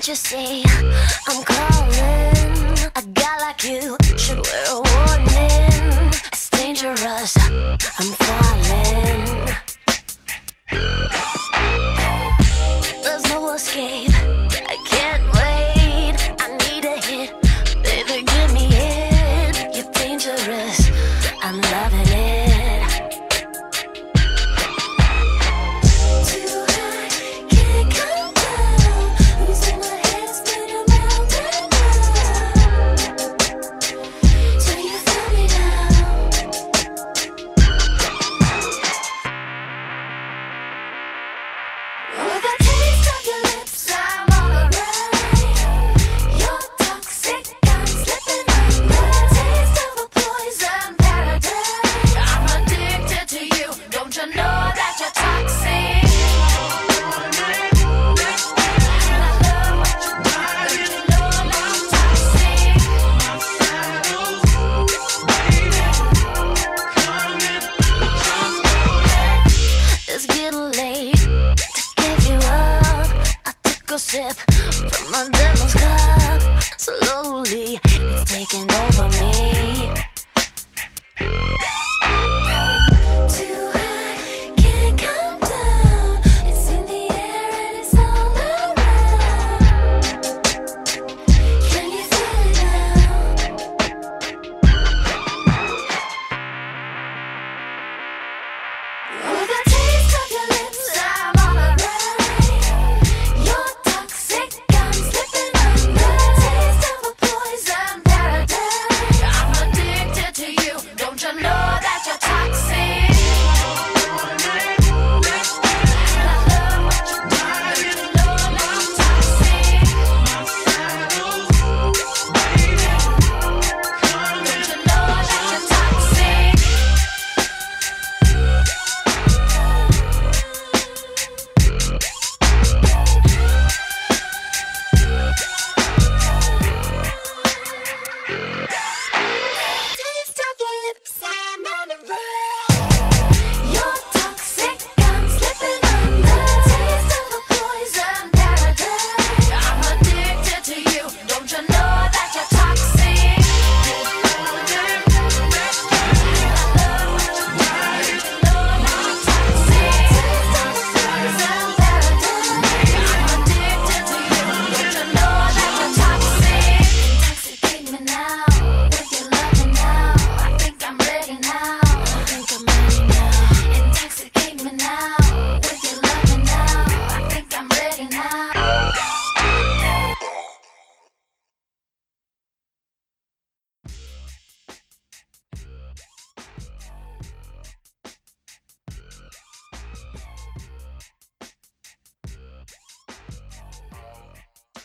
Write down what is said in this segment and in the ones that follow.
you see? I'm calling. A guy like you should wear a warning. It's dangerous. I'm falling. There's no escape. I can't wait. I need a hit. Baby, give me it. You're dangerous. I'm loving it. Sip from my devil's cup. Slowly, it's taking over me. Too high, can't come down. It's in the air and it's all around. Can you feel it now? With a taste of your lips, I'm all around.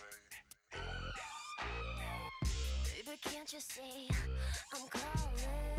Can't you see I'm calling?